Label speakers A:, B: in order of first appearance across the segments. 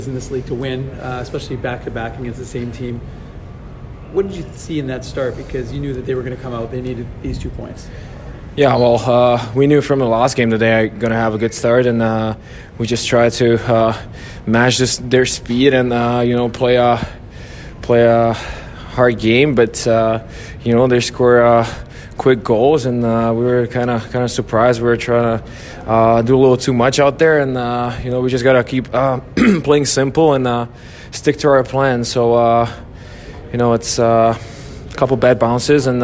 A: in this league to win, especially back-to-back against the same team. What did you see in that start? Because you knew that they were going to come out. They needed these 2 points.
B: Yeah, well, we knew from the last game that they were going to have a good start, and we just tried to match their speed and play a hard game. But they score quick goals, and we were kind of surprised. We were trying to do a little too much out there, and we just got to keep playing simple and stick to our plan. So it's a couple bad bounces, and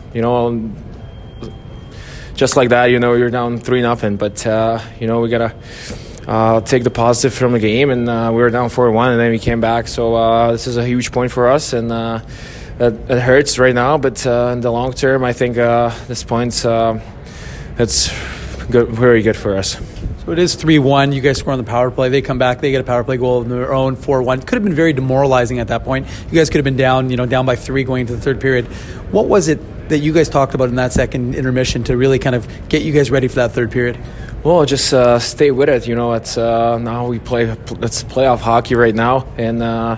B: just like that, you're down 3-0. But we gotta take the positive from the game, and we were down 4-1, and then we came back. So this is a huge point for us, and it hurts right now. But in the long term, I think this point's it's good, very good for us.
A: So it is 3-1. You guys score on the power play. They come back. They get a power play goal of their own, 4-1. Could have been very demoralizing at that point. You guys could have been down by 3 going into the third period. What was it that you guys talked about in that second intermission to really kind of get you guys ready for that third period?
B: Well, just stay with it. It's now it's playoff hockey right now, and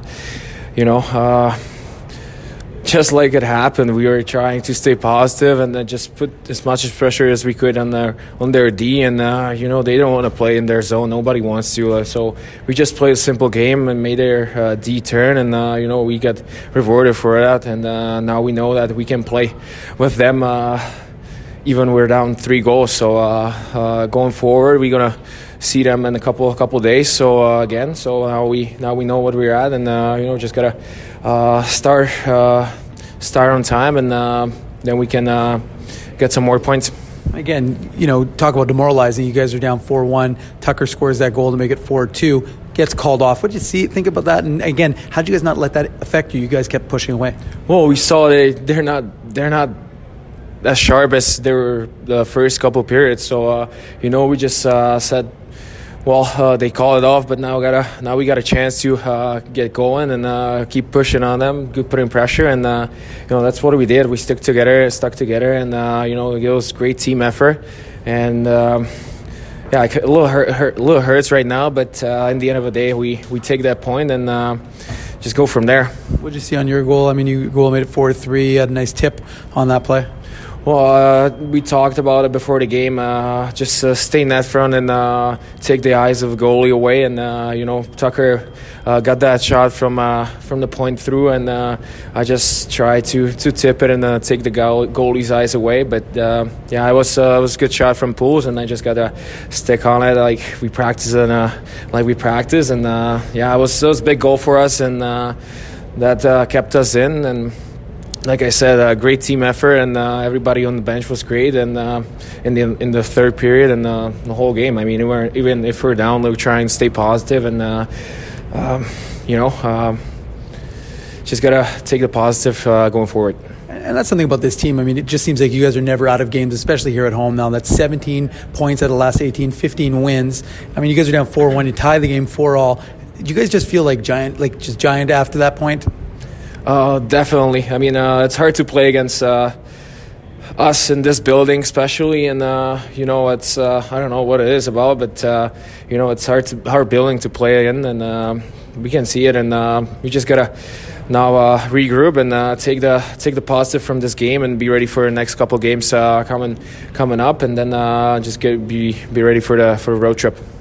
B: just like it happened, we were trying to stay positive and then just put as much pressure as we could on their D. And they don't want to play in their zone. Nobody wants to. So we just played a simple game and made their D turn, and we got rewarded for that. And now we know that we can play with them even we're down 3 goals. So going forward, we're gonna see them in a couple days. So now we know what we're at, and just gotta start on time, and then we can get some more points.
A: Again, talk about demoralizing. You guys are down 4-1. Tucker scores that goal to make it 4-2. Gets called off. What did you think about that? And again, how did you guys not let that affect you? You guys kept pushing away.
B: Well, we saw they're not as sharp as they were the first couple periods. So we just said, well, they call it off, but now we got a chance to get going and keep pushing on them, keep putting pressure, and that's what we did. We stuck together, and it was great team effort, and a little hurts right now, but in the end of the day, we take that point and just go from there.
A: What did you see on your goal? I mean, your goal made it 4-3. Had a nice tip on that play.
B: Well, we talked about it before the game. Just stay in that front and take the eyes of the goalie away. And Tucker got that shot from the point through, and I just tried to tip it and take the goalie's eyes away. But it was a good shot from Pools, and I just got to stick on it like we practice, and it was a big goal for us, and that kept us in. And like I said, a great team effort, and everybody on the bench was great. And in the third period and the whole game, I mean, even if we're down, we're trying to stay positive, and just gotta take the positive going forward.
A: And that's something about this team. I mean, it just seems like you guys are never out of games, especially here at home now. That's 17 points out of the last 18, 15 wins. I mean, you guys are down 4-1. You tie the game 4-all. Do you guys just feel like giant after that point?
B: Definitely. I mean, it's hard to play against us in this building, especially, and it's I don't know what it is about, but it's hard building to play in, and we can see it, and we just gotta now regroup and take the positive from this game and be ready for the next couple games coming up, and then just be ready for the road trip.